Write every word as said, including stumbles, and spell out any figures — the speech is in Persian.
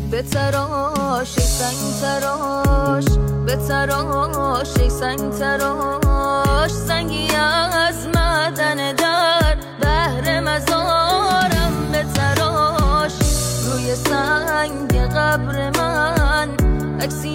به تراش ای سنگ تراش، به تراش ای سنگ تراش، سنگی از معدن در بهر مزارم به تراش. روی سنگ قبر من عکسی